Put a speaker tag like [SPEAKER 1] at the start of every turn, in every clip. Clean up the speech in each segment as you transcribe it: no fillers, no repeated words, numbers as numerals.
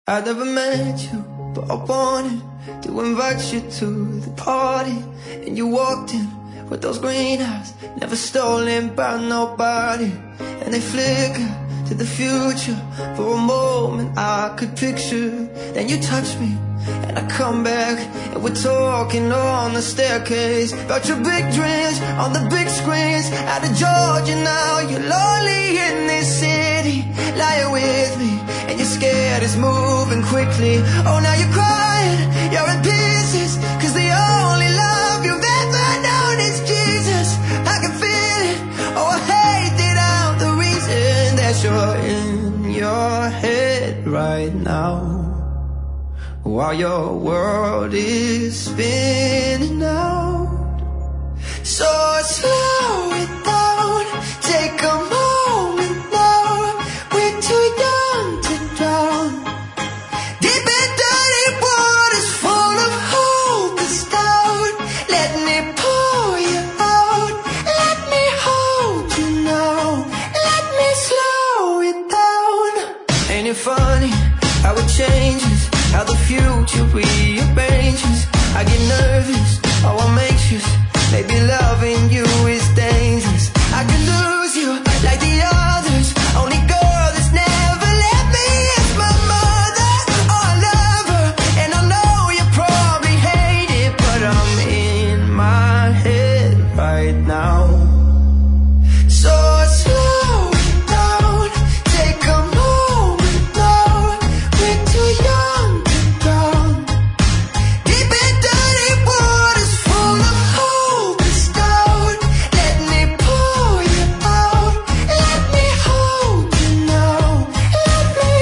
[SPEAKER 1] I never met you, but I wanted to invite you to the party. And you walked in with those green eyes, never stolen by nobody. And they flicker to the future. For a moment I could picture. Then you touch me and I come back, and we're talking on the staircase about your big dreams on the big screens. Out of Georgia now, you're lonely in this city. Lying with me and you're scared it's moving quickly. Oh, now you're crying, you're in pieces, cause the only love you've ever known is Jesus. I can feel it, oh I hate that I'm the reason that you're in your head right now, while your world is spinning out. So slow it down, take a moment now. We're too young to drown. Deep and dirty waters full of hopeless doubt. Let me pour you out, let me hold you now, let me slow it down. Ain't it funny how it changes, how the future rearranges? I get nervous, oh I'm anxious. Maybe loving you is dangerous. I could lose you like the others. Only girl that's never let me is my mother. Oh I love her, and I know you probably hate it, but I'm in my head right now. So slow down, take a moment now. We're too young to drown. Deep and dirty waters full of hopeless doubt. Let me pour you out, let me hold you now, let me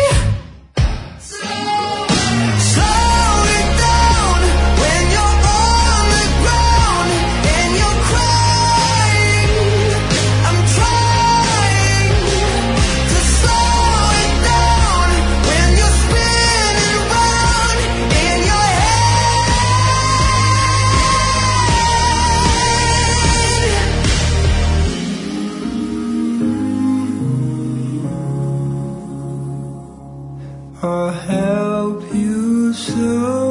[SPEAKER 1] slow it down. When you're on the ground and you're crying, I'm trying to slow it down. When you're spinning round in your head, I'll help you slow